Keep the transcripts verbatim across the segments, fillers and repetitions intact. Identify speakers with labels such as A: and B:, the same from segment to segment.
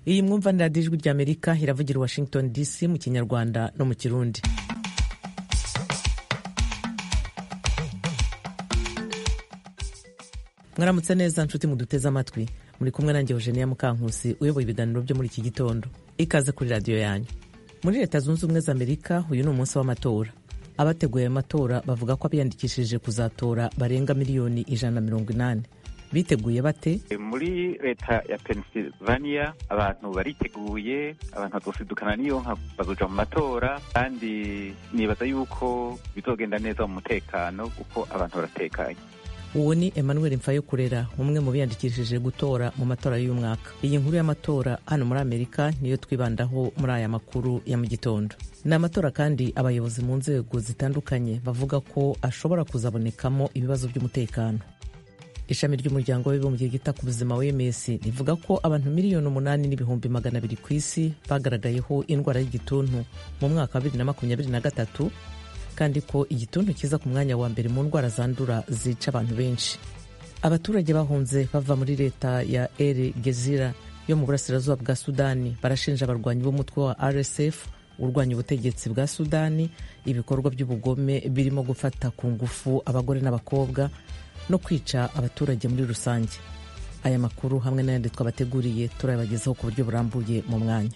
A: iyi mwumva ni radiyo ijwi ry'Amerika iravugira Washington D C mu Kinyarwanda no mu Kirundi. Mwaramutse neza nshuti muduteze amatwi, muri kumwe nanjye Eugenia Mukankusi uyoboye ibiganiro byo muri iki gitondo. Ikaze kuri radiyo yanyu. Muri Leta Zunze Ubumwe za Amerika uyu ni umunsi w'amatora. Abateguye amatora bavuga ko abiyandikishije kuzatora barenga miliyoni ijana na mirongo inani. Biteguye bate?
B: Muri leta ya Pennsylvania abantu bariteguye, abantu bazosidukana niyo nka bazoja mu matora, kandi nibaza yuko bizogenda neza mu mutekano kuko abantu baratekanye.
A: Uwo ni Emmanuel Mfayokurera, umwe mu biyandikishije gutora mu matora y'uyu mwaka. Iyi nkuru y'amatora hano muri Amerika niyo twibandaho muri aya makuru ya mu gitondo. Ni amatora kandi abayobozi mu nzego zitandukanye bavuga ko ashobora kuzabonekamo ibibazo by'umutekano. Ishami ry'umuryango w'abibumbye ryita ku buzima W M S rivuga ko abantu miliyoni umunani n'ibihumbi magana abiri ku isi bagaragayeho indwara y'igituntu mu mwaka wa bibiri na makumyabiri na gatatu, kandi ko igituntu kiza ku mwanya wa mbere mu ndwara zandura zica abantu benshi. Abaturage bahunze bava muri leta ya El Gezira yo mu burasirazuba bwa Sudani barashinja abarwanyi b'umutwe wa R S F urwanya ubutegetsi bwa Sudani ibikorwa by'ubugome birimo gufata ku ngufu abagore n'abakobwa no kwica abaturage muri rusange. Aya makuru hamwe n'ayandi twabateguriye turabagezaho ku buryo burambuye mu mwanya.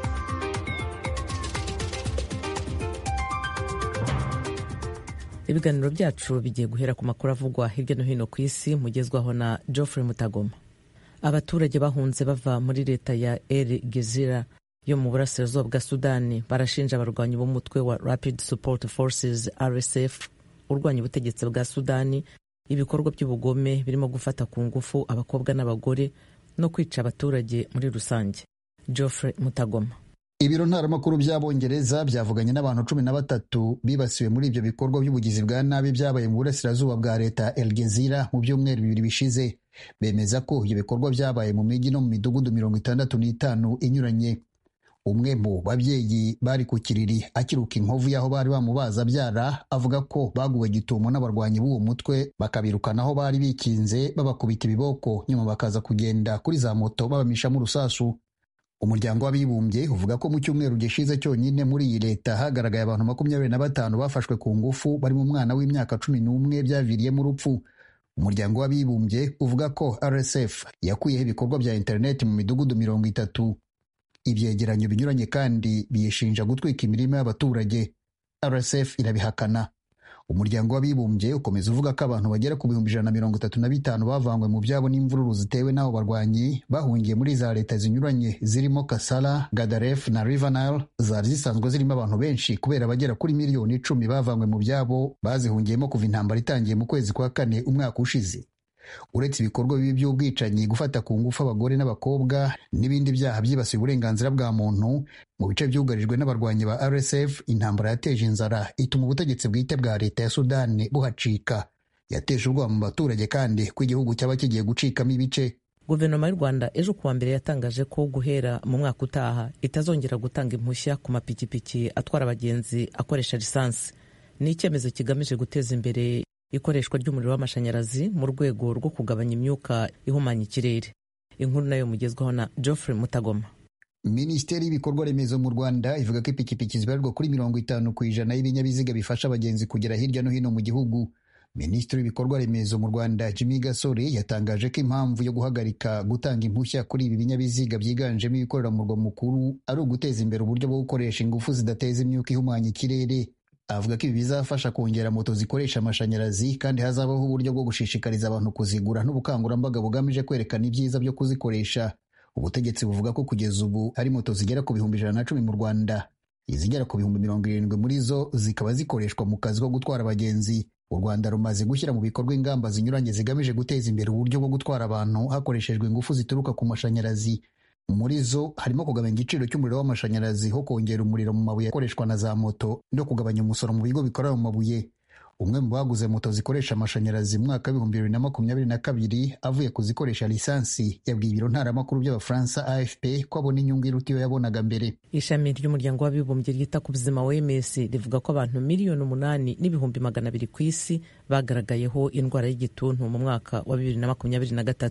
A: Ibiganiro byacu bigiye guhera ku makuru avugwa hirya no hino ku isi mugezwaho na Geoffrey Mutagoma. Abaturage bahunze bava muri leta ya El Gezira yo mu burasirazuba bwa Sudani barashinja abarwanyi b'umutwe wa Rapid Support Forces R S F urwanya ubutegetsi bwa Sudani ibikorwa by'ubugome birimo gufata ku ngufu abakobwa n'abagore no kwica abaturage muri rusange. Geoffrey Mutagoma.
C: Ibiro ntaramakuru by'Abongereza byavuganye n'abantu cumi na batatu bibasiwe muri ibyo bikorwa by'ubugizi bwa nabi byabaye mu burasirazuba bwa leta El Gezira mu byumweru bibiri bishize. Bemeza ko ibyo bikorwa byabaye mu mijyi no mu midugudu mirongo itandatu n'itanu inyuranye. Umwe mu babyeyi bari ku kiriri akiruka inkovu y'aho bari bamubaza byara avuga ko baguwe gitumo n'abarwanyi b'uwo mutwe bakabirukana aho bari bikinze babakubita ibiboko, nyuma bakaza kugenda kuri za moto babamishamo urusasu. Umuryango w'abibumbye uvuga ko mu cyumweru gishize cyonyine muri iyi leta hagaragaye abantu makumyabiri na batanu bafashwe ku ngufu bari mu mwana w'imyaka cumi n'umwe byaviriyemo urupfu. Umuryango w'abibumbye uvuga ko R S F yakuyeho ibikorwa bya interineti mu midugudu mirongo itatu. Ibyegeranyo binyuranye kandi biyishinja gutwika imirima y'abaturage. R S F irabihakana. Umuryango w'abibumbye ukomeza uvuga ko abantu bagera ku bihumbi ijana na mirongo itatu na bitanu bavanywe mu byabo n'imvururu zitewe n'abo barwanyi bahungiye muri za leta zinyuranye zirimo Kasala, Gadaref na River Nile zari zisanzwe zirimo abantu benshi kubera bagera kuri miliyoni icumi bavanywe mu byabo bazihungiyemo kuva intambara itangiye mu kwezi kwa kane umwaka ushize. Uretse ibikorwa bibi by'ubwicanyi, gufata ku ngufu abagore n'abakobwa n'ibindi byaha byibasiye uburenganzira bwa muntu mu bice byugarijwe n'abarwanyi ba R S F, intambara yateje inzara ituma ubutegetsi bwite bwa leta ya Sudani buhacika. Yateje ubwoba mu baturage kandi ko igihugu cyaba kigiye gucikamo ibice.
A: Guverinoma y'u Rwanda ejo kuwa mbere yatangaje ko guhera mu mwaka utaha itazongera gutanga impushya ku mapikipiki atwara abagenzi akoresha lisansi. Ni icyemezo kigamije guteza imbere ikoreshwa ry'umuriro w'amashanyarazi mu rwego rwo kugabanya imyuka ihumanya ikirere. Inkuru nayo mugezwaho na Geoffrey Mutagoma.
C: Minisiteri y'ibikorwa remezo mu Rwanda ivuga ko ipikipiki zibarirwa kuri mirongo itanu ku ijana y'ibinyabiziga bifasha abagenzi kugera hirya no hino mu gihugu. Minisitiri w'ibikorwa remezo mu Rwanda Jimmy Gasore yatangaje ko impamvu yo guhagarika gutanga impushya kuri ibi binyabiziga byiganjemo ibikorera mu murwa mukuru ari uguteza imbere uburyo bwo gukoresha ingufu zidateza imyuka ihumanya ikirere. Avuga ko ibi bizafasha kongera moto zikoresha amashanyarazi kandi hazabaho uburyo bwo gushishikariza abantu kuzigura n'ubukangurambaga bugamije kwerekana ibyiza byo kuzikoresha. Ubutegetsi buvuga ko kugeza ubu hari moto zigera ku bihumbi ijana na cumi mu Rwanda. Izigera ku bihumbi mirongo irindwi muri zo zikaba zikoreshwa mu kazi ko gutwara abagenzi. U Rwanda rumaze gushyira mu bikorwa ingamba zinyuranye zigamije guteza imbere uburyo bwo gutwara abantu hakoreshejwe ingufu zituruka ku mashanyarazi. Muri zo harimo kugabanya igiciro cy'umuriro w'amashanyarazi ho kongera umuriro mu mabuye akoreshwa na za moto no kugabanya umusoro mu bigo bikorera mu mabuye. Umwe mu baguze moto zikoresha amashanyarazi mu mwaka w'ibihumbi bibiri na makumyabiri na kabiri avuye kuzikoresha lisansi yabwiye ibiro ntaramakuru by'Abafaransa A F P ko abona inyungu iruta iyo yabonaga mbere.
A: Ishami ry'umuryango w'abibumbye ryita ku buzima W M S rivuga ko abantu miliyoni umunani n'ibihumbi magana abiri ku isi bagaragayeho indwara y'igituntu mu mwaka wa bibiri na makumyabiri na gatatu.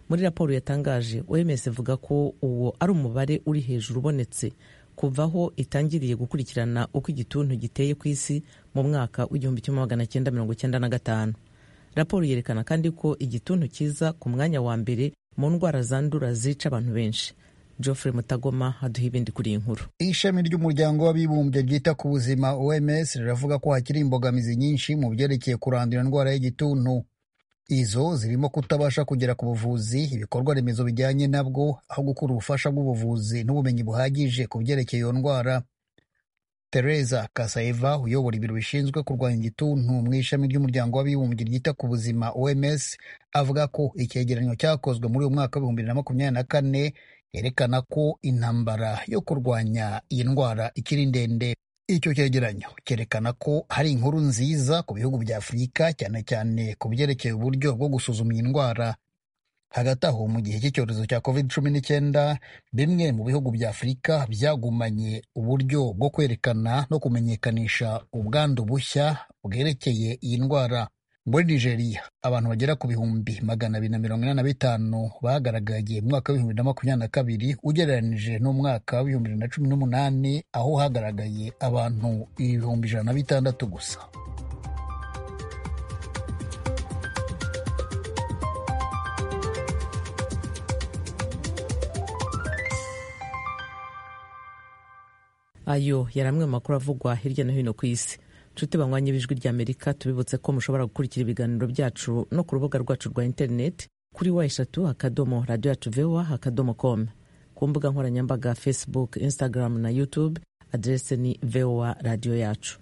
A: muri raporo yatangaje O M S ivuga ko uwo ari umubare uri hejuru ubonetse kuva aho itangiriye gukurikirana uko igituntu giteye ku isi mu mwaka w'igihumbi kimwe magana cyenda mirongo cyenda na gatanu. Raporo yerekana kandi ko igituntu kiza ku mwanya wa mbere mu ndwara zandura zica abantu benshi. Geoffrey Mutagoma aduha ibindi kuri iyi nkuru.
C: Ishami ry'umuryango w'abibumbye ryita ku buzima O M S riravuga ko hakiri imbogamizi nyinshi mu byerekeye kurandura indwara y'igituntu. Izo zirimo kutabasha kugera ku buvuzi, ibikorwa remezo bijyanye nabwo, aho gukura ubufasha bw'ubuvuzi n'ubumenyi buhagije ku byerekeye iyo ndwara. Teresa Kasaiva uyobora ibiro bishinzwe kurwanya igituntu mu ishami ry'umuryango w'abibumbye ryita ku buzima O M S avuga ko icyegeranyo cyakozwe muri uyu mwaka w'ibihumbi bibiri na makumyabiri na kane yerekana ko intambara yo kurwanya iyi ndwara ikiri ndende. Icyo cyegeranyo cyerekana ko hari inkuru nziza ku bihugu bya Afurika, cyane cyane ku byerekeye uburyo bwo gusuzuma iyi ndwara. Hagati aho, mu gihe cy'icyorezo cya covid cumi n'icyenda, bimwe mu bihugu bya Afurika byagumanye uburyo bwo kwerekana no kumenyekanisha ubwandu bushya bwerekeye iyi ndwara. Muri Nigeria, abantu bagera ku bihumbi magana abiri na mirongo ine na bitanu bagaragaye mu mwaka w'ibihumbi bibiri na makumyabiri na kabiri ugereranije n'umwaka w'ibihumbi bibiri na cumi n'umunani, aho hagaragaye abantu ibihumbi ijana na bitandatu gusa.
A: Ayo yari amwe mu makuru avugwa hirya no hino ku isi. Nshuti banywanyi b'ijwi ry'Amerika, tubibutse ko mushobora gukurikira ibiganiro byacu no ku rubuga rwacu rwa interineti kuri wa eshatu akadomo radiyo yacu voa akadomo com, ku mbuga nkoranyambaga Facebook, Instagram na YouTube, adrese ni voa radiyo yacu.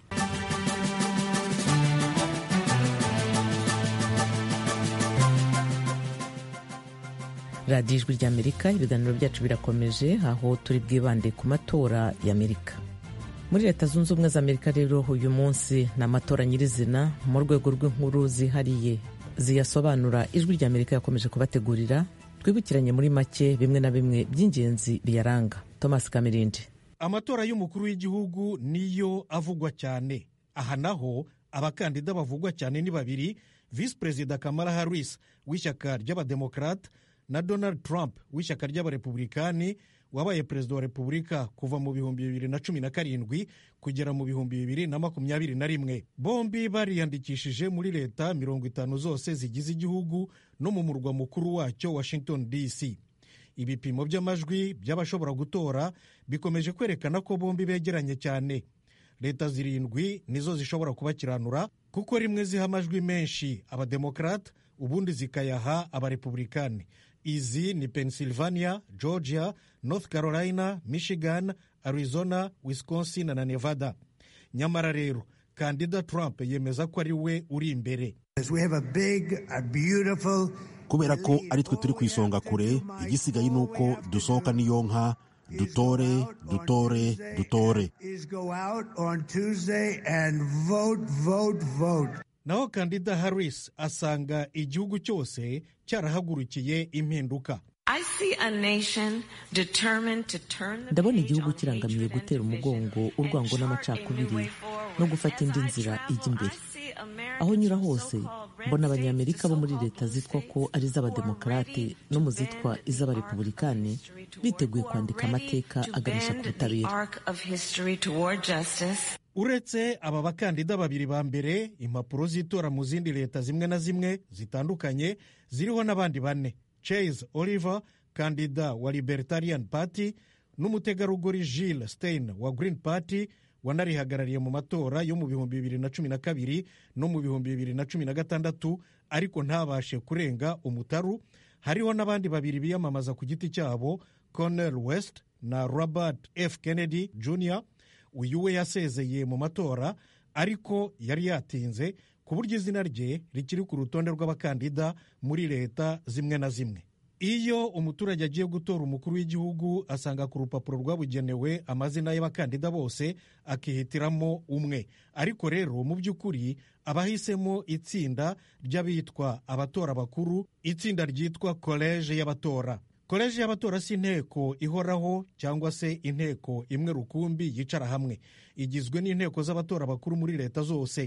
A: Radiyo ijwi ry'Amerika, ibiganiro byacu birakomeje, aho turi bwibande ku matora y'Amerika. Muri Leta Zunze Ubumwe za Amerika rero uyu munsi ni amatora nyirizina mu rwego rw'inkuru zihariye ziyasobanura ijwi ry'Amerika yakomeje kubategurira. Twibukiranye muri make bimwe na bimwe by'ingenzi biyaranga. Thomas Kamirindi.
D: Amatora y'umukuru w'igihugu niyo avugwa cyane. Aha naho abakandida bavugwa cyane ni babiri, Vice Perezida Kamala Harris w'ishyaka ry'Abademokrate na Donald Trump w'ishyaka ry'Abarepublikani wabaye perezida wa Repubulika kuva mu bihumbi bibiri na cumi na karindwi kugera mu bihumbi bibiri na makumyabiri na rimwe. Bombi bariyandikishije muri leta mirongo itanu zose zigize igihugu no mu murwa mukuru wacyo Washington D C. Ibipimo by'amajwi by'abashobora gutora bikomeje kwerekana ko bombi begeranye cyane. Leta zirindwi nizo zishobora kubakiranura kuko rimwe ziha amajwi menshi Abademokrate ubundi zikayaha Abarepublikani. Izi ni Pennsylvania, Georgia, North Carolina, Michigan, Arizona, Wisconsin na Nevada. Nyamara rero kandida Trump yemeza ko ari we uri imbere.
E: Kubera ko ari twe turi ku isonga kure, igisigaye ni uko dusohoka n'iyo nka, dutore dutore dutore.
D: Naho kandida Harris asanga igihugu cyose cyarahagurukiye impinduka.
A: Ndabona igihugu kirangamiye gutera umugongo urwango n'amacakubiri no gufata indi nzira ijya imbere. Aho nyura hose mbona abanyamerika bo muri leta zitwa ko ari iz'Abademokarate no mu zitwa iz'Abarepublikani biteguye kwandika amateka aganisha ku butabera.
D: Uretse aba bakandida babiri ba mbere, impapuro z'itora mu zindi leta zimwe na zimwe zitandukanye ziriho n'abandi bane: Chase Oliver, kandida wa Libertarian Party, n'umutegarugori Jill Stein wa Green Party wanarihagarariye mu matora yo mu bihumbi bibiri na cumi na kabiri no mu bihumbi bibiri na cumi na gatandatu ariko ntabashe kurenga umutaru. Hariho n'abandi babiri biyamamaza ku giti cyabo, Cornel West na Robert F. Kennedy Junior Uyu we yasezeye mu matora ariko yari yatinze ku buryo izina rye rikiri ku rutonde rw'abakandida muri leta zimwe na zimwe. Iyo umuturage agiye gutora umukuru w'igihugu asanga ku rupapuro rwabugenewe amazina y'abakandida bose akihitiramo umwe. Ariko rero mu by'ukuri abahisemo itsinda ry'abitwa abatora bakuru, itsinda ryitwa koleje y'abatora. Koleje y'abatora si inteko ihoraho cyangwa se inteko imwe rukumbi yicara hamwe. Igizwe n'inteko z'abatora bakuru muri leta zose.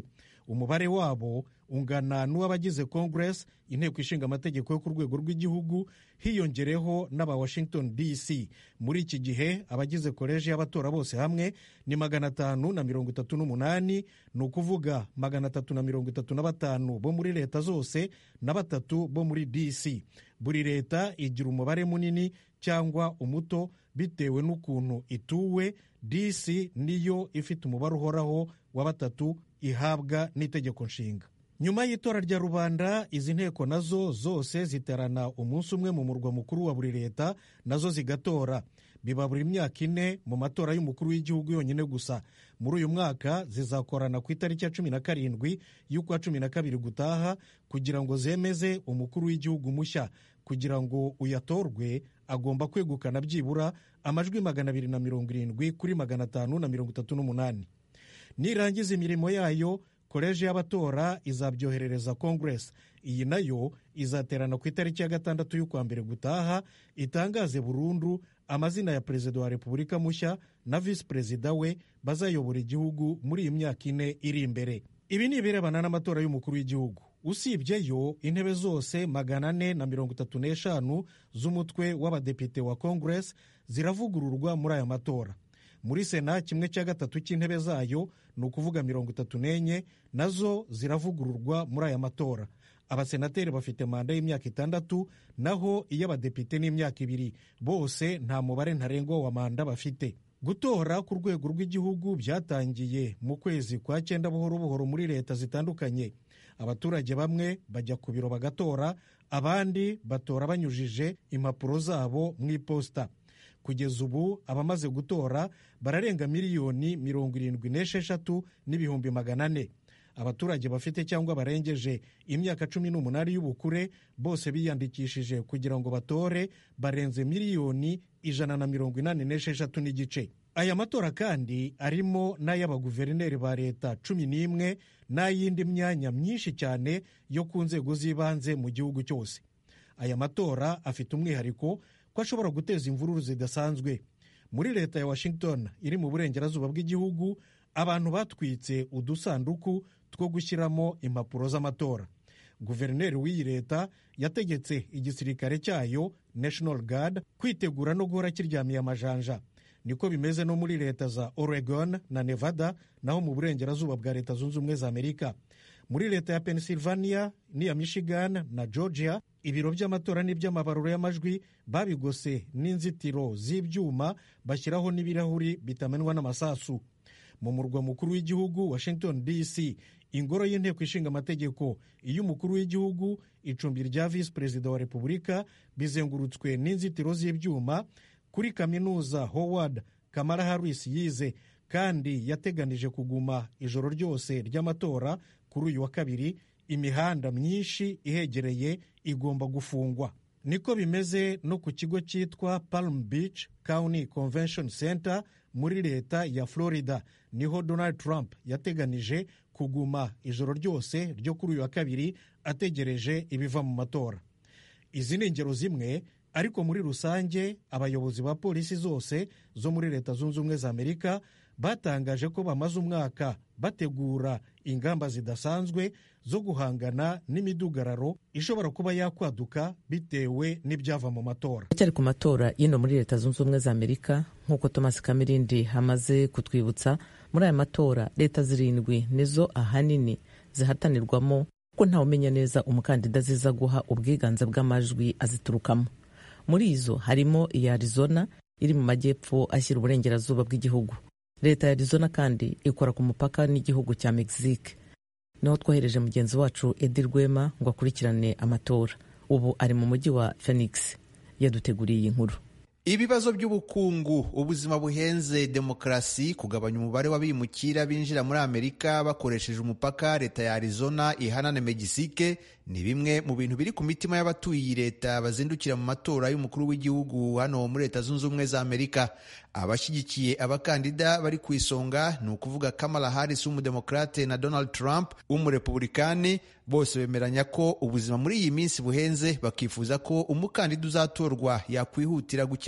D: umubare wabo ungana n'uw'abagize Congress, inteko ishinga amategeko yo ku rwego rw'igihugu, hiyongereho n'aba Washington D C. Muri iki gihe abagize koleji y'abatora bose hamwe ni magana atanu na mirongo itatu n'umunani, ni ukuvuga magana atatu na mirongo itatu na batanu bo muri leta zose na batatu bo muri D C. Buri leta igira umubare munini cyangwa umuto bitewe n'ukuntu ituwe. D C niyo ifite umubare uhoraho wa batatu ihabwa n'itegeko nshinga. Nyuma y'itora rya rubanda, izi nteko nazo zose ziterana umunsi umwe mu murwa mukuru wa buri leta, nazo zigatora. Biba buri myaka ine mu matora y'umukuru w'igihugu yonyine gusa. Muri uyu mwaka zizakorana ku itariki ya cumi na karindwi y'ukwa cumi na kabiri gutaha kugira ngo zemeze umukuru w'igihugu mushya. Kugira ngo uyatorwe agomba kwegukana byibura amajwi magana abiri na mirongo irindwi kuri magana atanu na mirongo itatu n'umunani. Nirangiza imirimo yayo, koleji y'abatora izabyoherereza Congress. Iyi nayo izaterana ku itariki ya gatandatu y'ukwa mbere gutaha, itangaze burundu amazina ya perezida wa repubulika mushya na visi perezida we bazayobora igihugu muri iyi myaka ine iri imbere. Ibi ni ibirebana n'amatora y'umukuru w'igihugu. Usibyeyo, intebe zose magana ane na mirongo itatu n'eshanu z'umutwe w'abadepite wa Congress ziravugururwa muri aya matora. Muri Sena, kimwe cya gatatu cy'intebe zayo, ni ukuvuga mirongo itatu n'enye, nazo ziravugururwa muri aya matora. Abasenateri bafite manda y'imyaka itandatu, naho iy'abadepite ni imyaka ibiri. Bose nta mubare ntarengwa wa manda bafite. Gutora ku rwego rw'igihugu byatangiye mu kwezi kwa cyenda buhoro buhoro muri leta zitandukanye. Abaturage bamwe bajya ku biro bagatora, abandi batora banyujije impapuro zabo mu iposita. Kugeza ubu abamaze gutora bararenga miliyoni mirongo irindwi n'esheshatu n'ibihumbi magana ane. Abaturage bafite cyangwa barengeje imyaka cumi n'umunani y'ubukure bose biyandikishije kugira ngo batore barenze miliyoni ijana na mirongo inani n'esheshatu n'igice. Aya matora kandi arimo n'ay'abaguverineri ba leta cumi n'imwe n'ay'indi myanya myinshi cyane yo ku nzego z'ibanze mu gihugu cyose. Aya matora afite umwihariko ko ashobora guteza imvururu zidasanzwe. Muri leta ya Washington iri mu burengerazuba bw'igihugu, abantu batwitse udusanduku two gushyiramo impapuro z'amatora. Guverineri w'iyi leta yategetse igisirikare cyayo National Guard kwitegura no guhora kiryamiye amajanja. Niko bimeze no muri leta za Oregon na Nevada, naho mu burengerazuba bwa Leta Zunze Ubumwe za Amerika. Muri leta ya Pennsylvania n'iya Michigan na Georgia, ibiro by'amatora n'iby'amabaruro y'amajwi babigose n'inzitiro z'ibyuma bashyiraho n'ibirahuri bitamenwa n'amasasu. Mu murwa mukuru w'igihugu Washington D C, ingoro y'inteko ishinga amategeko, iy'umukuru w'igihugu, icumbi rya visi perezida wa repubulika bizengurutswe n'inzitiro z'ibyuma. Kuri kaminuza Howard Kamala Harris yize kandi yateganije kuguma ijoro ryose ry'amatora kuri uyu wa kabiri, imihanda myinshi ihegereye igomba gufungwa. Niko bimeze no ku kigo cyitwa Palm Beach County Convention Center muri leta ya Florida, niho Donald Trump yateganije kuguma ijoro ryose ryo kuri uyu wa kabiri ategereje ibiva mu matora. Izi ni ingero zimwe, ariko muri rusange abayobozi ba polisi zose zo muri Leta Zunze Ubumwe za Amerika batangaje ko bamaze umwaka bategura ingamba zidasanzwe zo guhangana n'imidugararo ishobora kuba yakwaduka bitewe n'ibyava mu matora.
A: Cyari ku matora y'ino muri Leta Zunze Ubumwe za Amerika, nk'uko Thomas Kamirindi hamaze kutwibutsa, muri aya matora leta zirindwi nizo ahanini zihatanirwamo, ko ntawe umenya neza umukandida ziza guha ubwiganze bw'amajwi aziturukamo. Muri izo harimo iya Arizona iri mu majyepfo ashyira uburengerazuba bw'igihugu. Leta ya Arizona kandi ikora ku mupaka n'igihugu cya Mexique. Niho twohereje mugenzi wacu Edi Rwema ngo akurikirane amatora. Ubu ari mu mujyi wa Phoenix. Yaduteguriye iyi nkuru.
F: Ibibazo by'ubukungu, ubuzima buhenze, demokarasi, kugabanya umubare w'abimukira binjira muri Amerika bakoresheje umupaka leta ya Arizona ihana na Mexique ni bimwe mu bintu biri ku mitima y'abatuye iyi leta bazindukira mu matora y'umukuru w'igihugu hano muri Leta Zunze Ubumwe za Amerika. Abashyigikiye abakandida bari ku isonga ni ukuvuga Kamala Harris w'umudemokrate na Donald Trump w'umurepublikani, bose bemeranya ko ubuzima muri iyi minsi buhenze, bakifuza ko umukandida uzatorwa yakwihutira gukemura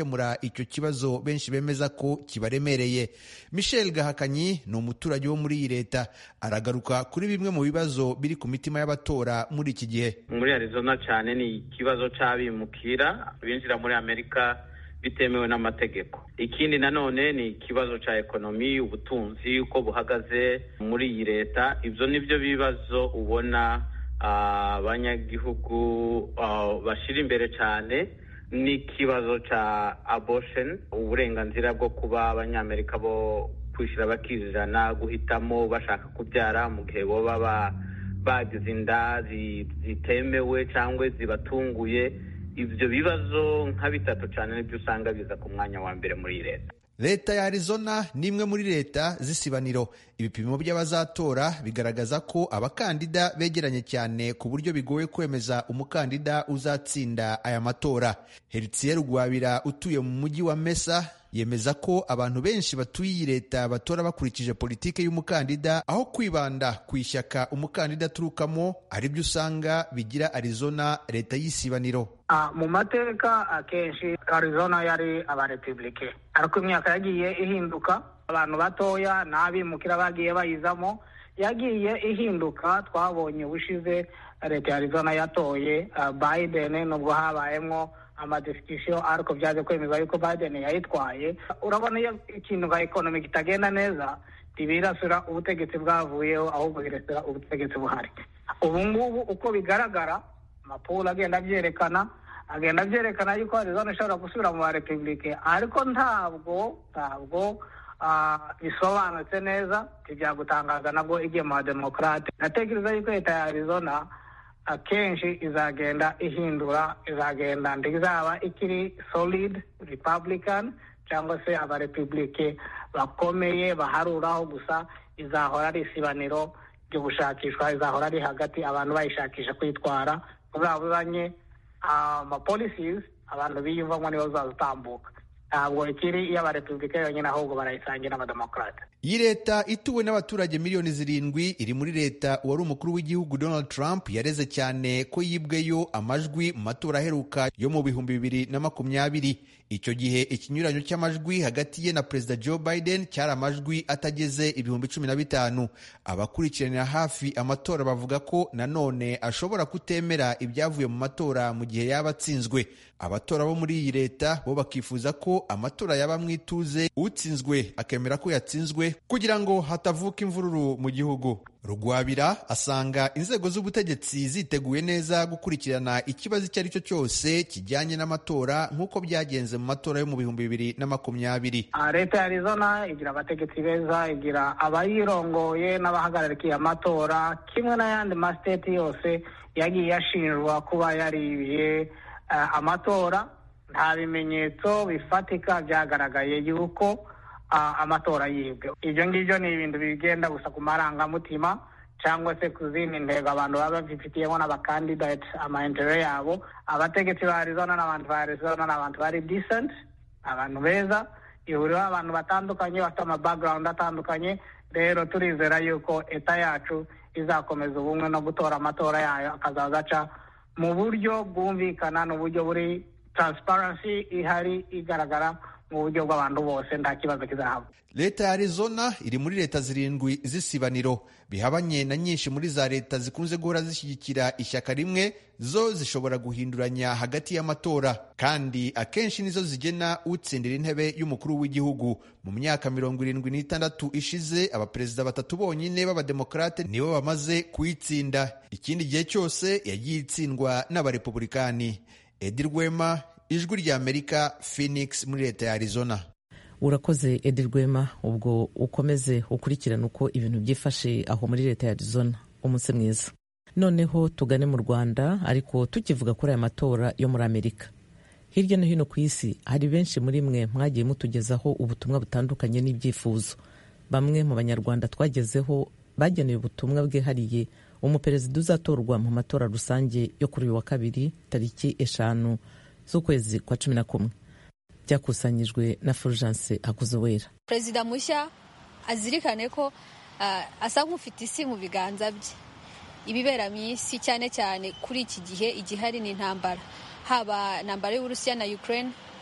F: gukemura icyo kibazo benshi bemeza ko kibaremereye. Michel Gahakanyi ni umuturage wo muri iyi leta, aragaruka kuri bimwe mu bibazo biri ku mitima y'abatora muri iki gihe.
G: Muri Arizona cyane ni ikibazo c'abimukira binjira muri Amerika bitemewe n'amategeko. Ikindi nanone ni ikibazo ca ekonomi, ubutunzi uko buhagaze muri iyi leta. Ibyo nivyo bibazo ubona abanyagihugu uh, bashira imbere cyane. Ni ikibazo ca abortion, uburenganzira bwo kuba abanyamerika bo kwishira bakizana guhitamo bashaka kubyara mu gihe bo baba bagize inda zitemewe cyangwa zibatunguye. Ibyo bibazo nka bitatu cyane nibyo usanga biza ku mwanya wa mbere muri leta.
F: Leta ya Arizona ni imwe muri leta z'isibaniro. Ibipimo by'abazatora bigaragaza ko abakandida begeranye cyane ku buryo bigoye kwemeza umukandida uzatsinda aya matora. Heritier Rugwabira utuye mu mujyi wa Mesa yemeza ko abantu benshi batuye iyi leta batora bakurikije politike y'umukandida aho kwibanda ku ishyaka umukandida aturukamo, aribyo usanga bigira Arizona leta y'isibaniro.
H: Uh, mu mateka akenshi Arizona yari abarepublike, ariko imyaka yagiye ihinduka, abantu batoya n'abimukira bagiye bayizamo yagiye ihinduka. Twabonye ubushize leta ya Arizona yatoye uh, Biden, nubwo habayemo amadiscussion ariko byaje kwemeza yuko Biden yayitwaye. Urabona iyo ikintu nka economy kitagenda neza tibirasura ubutegetsi bwavuyeho ahubwo birasura ubutegetsi buhari. Ubu ngubu uko bigaragara amapolo agenda byerekana agenda byerekana yuko Arizona ishobora gusubira mu Republike, ariko ntabwo ntabwo bisobanutse neza. Tibyagutangaza nabwo igiye mu Democrate. Natekereza yuko leta ya Arizona akenshi izagenda ihindura, izagenda ndizaba ikiri solid Republican cyangwa se abarepublike bakomeye baharuraho, gusa izahora ari isibaniro ryo gushakishwa, izahora ari hagati abantu bayishakisha kwitwara uzabuzanye ama policies abantu biyumvamo nibo zazatambuka. Ntabwo ikiri iy'abarepublike yonyine ahubwo barayisangira n'abademokrate.
F: Iyi leta ituwe n'abaturage miliyoni zirindwi iri muri leta wari umukuru w'igihugu Donald Trump yareze cyane ko yibweyo amajwi mu matora aheruka yo mu bihumbi bibiri na makumyabiri. Icyo gihe ikinyuranyo cy'amajwi hagati ye na Perezida Joe Biden cyari amajwi atageze ibihumbi cumi na bitanu. Abakurikiranira hafi amatora bavuga ko nanone ashobora kutemera ibyavuye mu matora mu gihe yaba atsinzwe. Abatora bo muri iyi leta bo bakifuza ko amatora yaba mwituze, utsinzwe akemera ko yatsinzwe kugira ngo hatavuka imvururu mu gihugu. Rugwabira asanga inzego z'ubutegetsi ziteguye neza gukurikirana ikibazo icyo ari cyo cyose kijyanye n'amatora nk'uko byagenze mu matora yo mu bihumbi bibiri na makumyabiri.
H: Leta ya Arizona igira abategetsi beza, igira abayirongoye n'abahagararikiye amatora, kimwe n'ayandi masiteti yose yagiye yashinjwa kuba yaribye uh, amatora. Nta bimenyetso bifatika byagaragaye yuko Uh, amatora yibwe. Ibyo ngibyo ni ibintu bigenda gusa ku marangamutima cyangwa se ku zindi ntego abantu baba bifitiyemo n'abakandidate amaintere yabo. Abategetsi ba Arizona n'abantu ba Arizona n'abantu bari decent, abantu beza, ihuriro abantu batandukanye bafite ama background atandukanye. Rero turizera yuko eta yacu izakomeza ubumwe no gutora amatora yayo akazaza aca mu buryo bwumvikana n'uburyo buri transparency ihari igaragara mu buryo bw'abantu bose, nta kibazo kizahaba.
F: Leta ya Arizona iri muri leta zirindwi z'isibaniro, bihabanye na nyinshi muri za leta zikunze guhora zishyigikira ishyaka rimwe. Zo zishobora guhinduranya hagati y'amatora, kandi akenshi nizo zigena utsindira intebe y'umukuru w'igihugu. Mu myaka mirongo irindwi n'itandatu ishize abaperezida batatu bonyine b'abademokrate nibo bamaze kuyitsinda. Ikindi gihe cyose yagiye itsindwa n'abarepublikani. Edi Rwema, Ijwi ry'Amerika, Phoenix muri leta ya Arizona.
A: Urakoze Edi Rwema, ubwo ukomeze ukurikirana uko ibintu byifashe aho muri leta ya Arizona. Umunsi mwiza. Noneho tugane mu Rwanda, ariko tukivuga kuri aya matora yo muri Amerika. Hirya no hino ku isi hari benshi muri mwe mwagiye mutugezaho ubutumwa butandukanye n'ibyifuzo. Bamwe mu Banyarwanda twagezeho bageneye ubutumwa bwihariye umuperezida uzatorwa mu matora rusange yo kuri uyu wa kabiri tariki eshanu z'ukwezi kwa cumi na kumwe. Byakusanyijwe na Fulgence Hakuzowera.
I: Perezida mushya azirikane ko uh, asa nk'ufite isi mu biganza bye. Ibibera mu isi cyane cyane kuri iki gihe igihari ni intambara, haba intambara y'Uburusiya na Ukraine,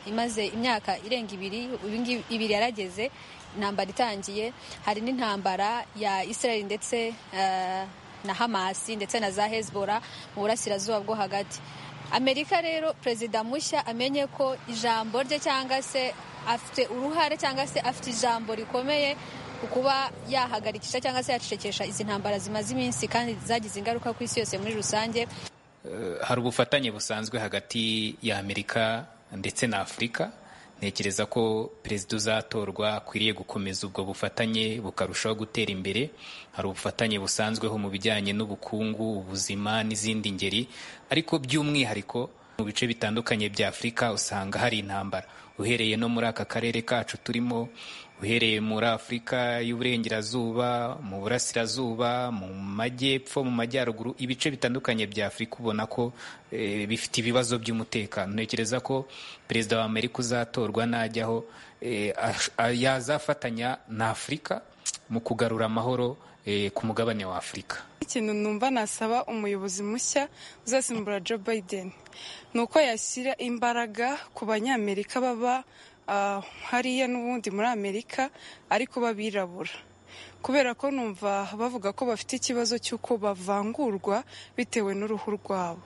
I: imaze imyaka irenga ibiri ibiri yarageze intambara itangiye. Hari n'intambara ya Israel ndetse uh, na Hamasi ndetse na za Hezbollah mu burasirazuba bwo hagati. Amerika rero perezida mushya amenye ko ijambo rye cyangwa se afite uruhare cyangwa se afite ijambo rikomeye kuba yahagarikisha cyangwa se yacecekesha izi ntambara zimaze iminsi kandi zagize ingaruka ku isi yose muri rusange.
J: Uh, hari ubufatanye busanzwe hagati ya Amerika ndetse na Afurika. Ntekereza ko perezida uzatorwa akwiriye gukomeza ubwo bufatanye bukarushaho gutera imbere. Hari ubufatanye busanzweho mu bijyanye n'ubukungu, ubuzima n'izindi ngeri, ariko by'umwihariko mu bice bitandukanye bya Afurika usanga hari intambara. Uhereye no muri aka karere kacu turimo, uhereye muri Afurika y'uburengerazuba, mu burasirazuba, mu majyepfo, mu majyaruguru, ibice bitandukanye bya Afurika ubona ko e, bifite ibibazo by'umutekano. Ntekereza ko perezida wa Amerika uzatorwa najyaho e, yazafatanya na Afurika mu kugarura amahoro e, ku mugabane wa Afurika.
K: Ikintu numva nasaba umuyobozi mushya uzasimbura Joe Biden nuko yashyira imbaraga ku banyamerika baba uh, hariya n'ubundi muri Amerika ariko babirabura, kubera ko numva bavuga ko bafite ikibazo cy'uko bavangurwa bitewe n'uruhu rwabo,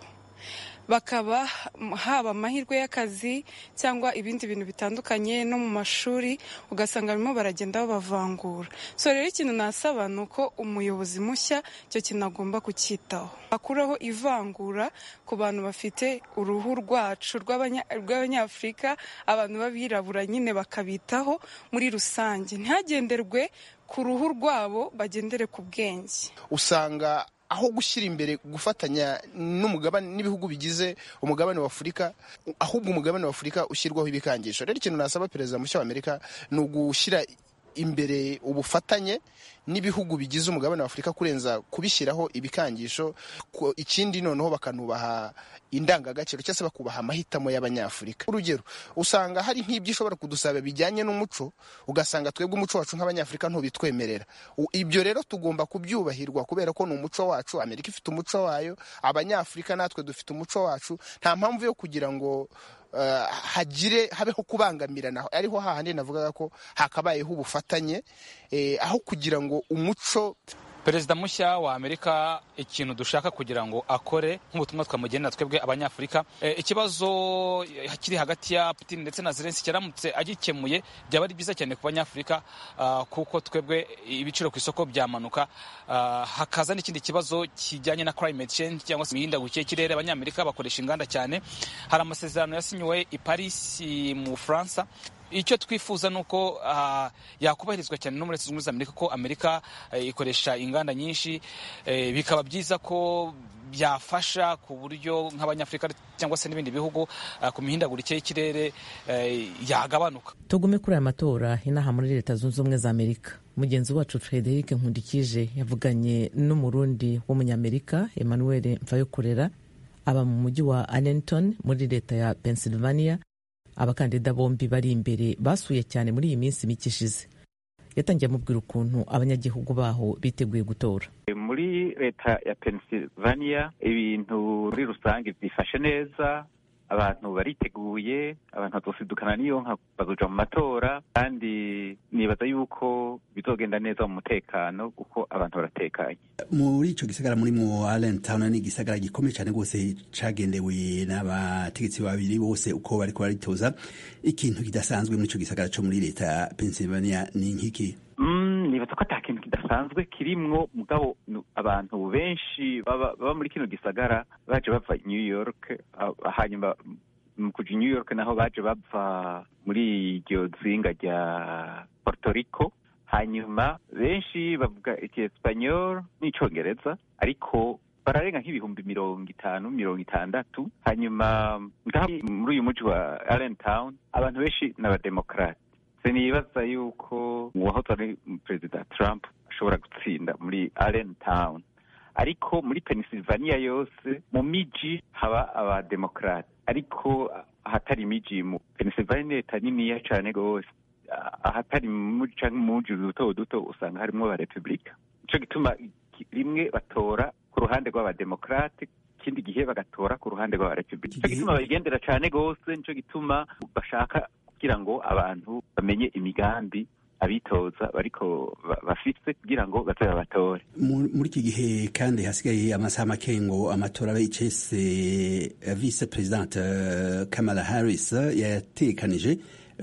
K: bakaba haba amahirwe y'akazi cyangwa ibindi bintu bitandukanye no mu mashuri ugasanga barimo baragenda babavangura. So rero ikintu nasaba ni uko umuyobozi mushya icyo kintu agomba kucyitaho, akuraho ivangura ku bantu bafite uruhu rwacu rw'abanyafurika, abantu b'abirabura nyine bakabitaho muri rusange, ntihagenderwe ku ruhu rwabo, bagendere ku bwenge.
L: Usanga aho gushyira imbere gufatanya n'umugabane n'ibihugu bigize umugabane wa Afurika, ahubwo umugabane wa Afurika ushyirwaho ibikangisho. Rero ikintu nasaba perezida mushya wa Amerika ni ugushyira imbere ubufatanye n'ibihugu bigize umugabane wa Afurika kurenza kubishyiraho ibikangisho. Ikindi noneho bakanubaha indangagaciro cyangwa se bakubaha amahitamo y'abanyafurika. Urugero, usanga hari nk'ibyo ishobora kudusaba bijyanye n'umuco, ugasanga twebwe umuco wacu nk'abanyafurika ntubitwemerera. Ibyo rero tugomba kubyubahirwa kubera ko ni umuco wacu. Amerika ifite umuco wayo, abanyafurika natwe dufite umuco wacu. Nta mpamvu yo kugira ngo Uh, hagire habeho kubangamirana. Ariho hahandi navugaga ko hakabayeho ubufatanye eh, aho kugira ngo umuco.
M: Perezida mushya wa Amerika ikintu dushaka kugira ngo akore nk'ubutumwa twamugenera twebwe abanyafurika, e, ikibazo kiri hagati ya Putin ndetse na Zelensky cyaramutse agikemuye byaba ari byiza cyane ku banyafurika, uh, kuko twebwe ibiciro ku isoko byamanuka, uh, hakaza n'ikindi kibazo kijyanye na climate change cyangwa se imihindagurikire y'ikirere. Abanyamerika bakoresha inganda cyane, hari amasezerano yasinywe i Paris mu Bufaransa. Icyo twifuza nuko uh, yakubahirizwa cyane no muri Leta Zunze Ubumwe za Amerika, ko Amerika uh, ikoresha inganda nyinshi, uh, bikaba byiza ko byafasha ku buryo nk'abanyafurika cyangwa se n'ibindi bihugu uh, ku mihindagurikire y'ikirere uh, yagabanuka.
A: Tugume kuri aya matora inaha muri Leta Zunze Ubumwe za Amerika. Mugenzi wacu Frederic Nkundikije yavuganye n'umurundi w'umunyamerika Emmanuel Mfayokurera aba mu mujyi wa Arlington muri leta ya Pennsylvania. Abakandida bombi bari imbere basuye cyane muri iyi minsi mike ishize. Yatangiye amubwira ukuntu abanyagihugu baho biteguye gutora.
B: Muri leta ya Pennsylvania ibintu muri rusange byifashe neza, abantu bariteguye, abantu bazosidukana niyo nka bazoja mu matora, kandi nibaza yuko bizogenda neza mu mutekano kuko abantu baratekanye.
N: Muri ico gisagara muri mu Allentown ni gisagara gikomeye cyane gose cagendewe n'abategetsi babiri bose uko bariko baritoza. Ikintu kidasanzwe muri ico gisagara cyo muri leta ya Pennsylvania ni nkiki?
B: Mm, nibaza ko ata kintu kidasanzwe kirimwo, mugabo abantu benshi baba, baba muri kino gisagara baje bava New York, hanyuma mu kuja New York naho baje bava muri iryo zinga rya Puerto Rico, hanyuma benshi bavuga icyesipanyol n'icongereza, ariko bararenga nk'ibihumbi mirongo itanu mirongo itandatu. Hanyuma muri uyu muji wa Allentown abantu benshi n'abademokrate. Sinibaza yuko uwahoze ari Perezida Trump ashobora gutsinda muri Allentown, ariko muri Pennsylvania yose mu miji haba abademokrate, ariko ahatari imiji mu Pennsylvania leta niniya cyane gose, ahatari muji canke muji duto duto usanga harimo aba Republika. Ico gituma rimwe batora ku ruhande rw'abademokrate ikindi gihe bagatora ku ruhande rwa repubulika. Nico gituma babigendera cane gose, nico gituma bashaka kugira ngo abantu bamenye imigambi abitoza bariko bafise kugira ngo bazobe batore.
N: Muri iki gihe kandi hasigaye amasaha make ngo amatora abe icese, vice presidente Kamala Harris yatekanije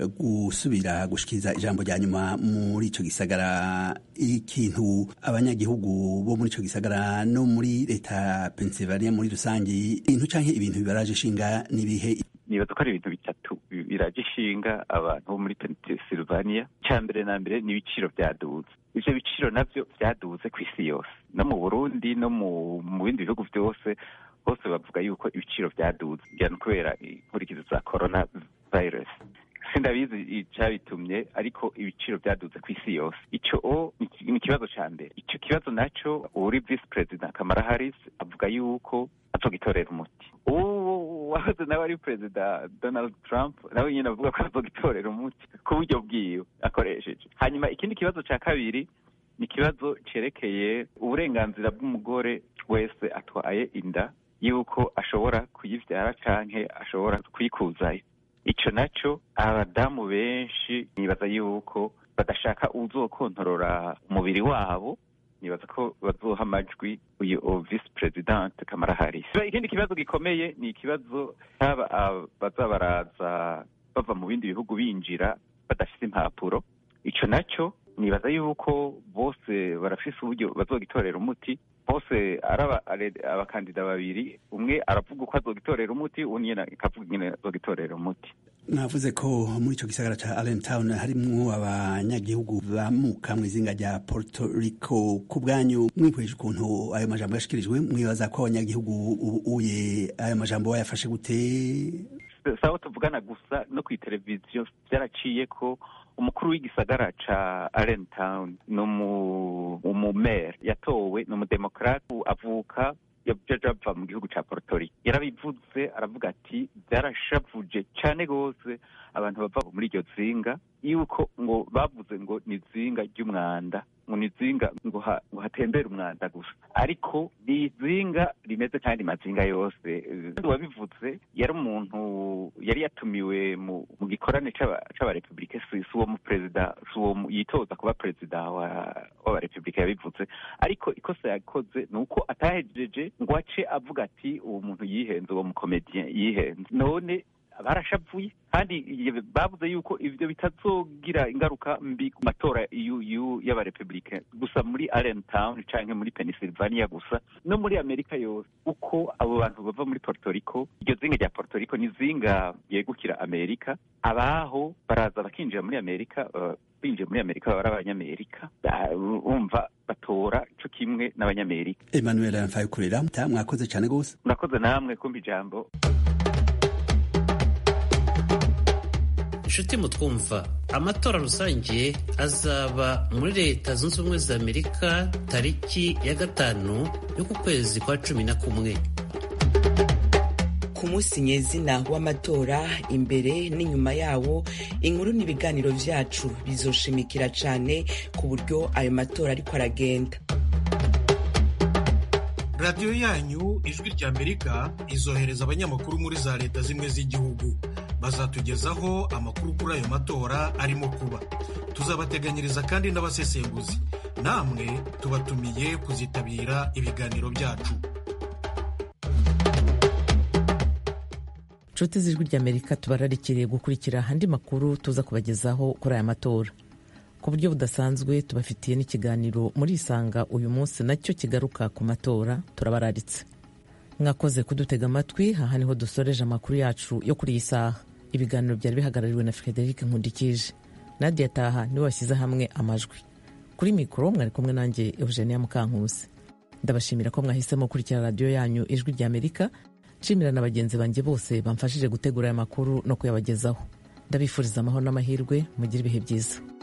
N: gusubira gushikiriza ijambo rya nyuma muri ico gisagara. Ikintu abanyagihugu bo muri ico gisagara no muri leta Pennsylvania muri rusangi, ibintu canke ibintu bibaraje ishinga nibihe?
B: Nibaza ko ari ibintu bitatu biraje ishinga abantu bo muri Pennsylvania. Icya mbere na mbere ni ibiciro vyaduze. Ivyo biciro navyo vyaduze ku isi yose, no mu Burundi no mu bindi bihugu vyose, bose bavuga yuko ibiciro vyaduze cyane kubera inkurikizi za corona virus. Sindabizi icabitumye, ariko ibiciro vyaduze ku isi yose. Ico ni ikibazo ca mbere. Ico kibazo naco uri vice president Kamala Harris avuga yuko azogitorera umuti. Uwo wahoze nawe ari perezida Donald Trump nawe nyine avuga ko azogitorera umuti ku buryo bwiwe akoresheje. Hanyuma ikindi kibazo ca kabiri ni ikibazo cerekeye uburenganzira bw'umugore wese atwaye inda yuko ashobora kuyivyara canke ashobora kuyikuzayo. Ico naco abadamu benshi nibaza yuko badashaka uzokontorora umubiri wabo, nibaza ko bazoha amajwi uyu vice president Kamala Harris. Ikindi kibazo gikomeye ni ikibazo cyaba baza baraza bava mu bindi bihugu binjira badafite impapuro. Ico naco nibaza yuko bose barafise uburyo bazogitorera umuti. Bose araba abakandida babiri, umwe aravuga uko azogitorera umuti, undi akavuga ingene azogitorera umuti.
N: Navuze ko muri ico gisagara ca Allentown harimwo abanyagihugu bamuka mw'izinga rya Puerto Rico. Ku bwanyu mwihweje ukuntu ayo majambo yashikirijwe, mwibaza ko abanyagihugu uye ayo majambo bayafashe gute?
B: Sawa tuvugana gusa no kwi televiziyo byaraciye ko umukuru w'igisagara ca Allentown no mu mayor yatowe no mu demokrate avuka yajaja ava mu gihugu ca Puerto Rico. Yarabivuze aravuga ati byarashavuje cane gose abantu bava muri iryo zinga, yuko ngo bavuze ngo ni zinga ry'umwanda, ngo ni zinga ngo hatembera umwanda gusa, ariko ni zinga rimeze kandi mazinga yose. Wabivuze yari umuntu yari yatumiwe mu gikorane c'abarepublike, si uwo mu perezida, si uwo yitoza kuba perezida w'abarepublike yabivuze, ariko ikosa yakoze ni uko atahejeje ngo ace avuga ati uwo muntu yihenze, uwo mukomedien yihenze. None barashavuye kandi bavuze yuko ivyo bitazogira ingaruka mbi ku matora y'abarepublike gusa muri Allentown canke muri Pennsylvania gusa, no muri Amerika yose, uko abo bantu bava muri Puerto Rico. Iryo zinga rya Puerto Rico ni zinga yegukira Amerika, abaho baraza bakinjira muri Amerika, uh, binjiye muri Amerika baba ari abanyamerika, umva batora co kimwe n'abanyamerika.
N: Emmanuel Mfayikurera, mwakoze cane gose.
B: Murakoze namwe kumva ijambo.
O: Inshuti mutwumva, amatora rusange azaba muri Leta Zunze Ubumwe za Amerika tariki ya gatanu y'uku kwezi kwa cumi na kumwe.
P: Ku munsi nyezina w'amatora, imbere n'inyuma yawo, inkuru n'ibiganiro vyacu bizoshimikira cane ku buryo ayo matora ariko aragenda.
D: Radiyo yanyu Ijwi rya Amerika izohereza abanyamakuru muri za leta zimwe z'igihugu, bazatugezaho amakuru kuri ayo matora arimo kuba. Tuzabateganyiriza kandi n'abasesenguzi, namwe tubatumiye kuzitabira ibiganiro byacu.
A: Nshuti z'Ijwi rya Amerika, tubararikiriye gukurikira andi makuru tuza kubagezaho kuri aya matora. Ku buryo budasanzwe tubafitiye n'ikiganiro muri Isanga uyu munsi nacyo kigaruka ku matora. Turabararitse. Mwakoze kudutega amatwi. Aha niho dusoreje amakuru yacu yo kuri iyi saha. Ibiganiro byari bihagarariwe na Frederic Nkundikije. Nadia Taha niwe washyize hamwe amajwi. Kuri mikoro mwari kumwe nanjye Eugenia Mukankusi. Ndabashimira ko mwahisemo kurikira radiyo yanyu Ijwi rya Amerika. Nshimira na bagenzi banjye bose bamfashije gutegura aya makuru no kuyabagezaho. Ndabifuriza amahoro n'amahirwe, mugire ibihe byiza.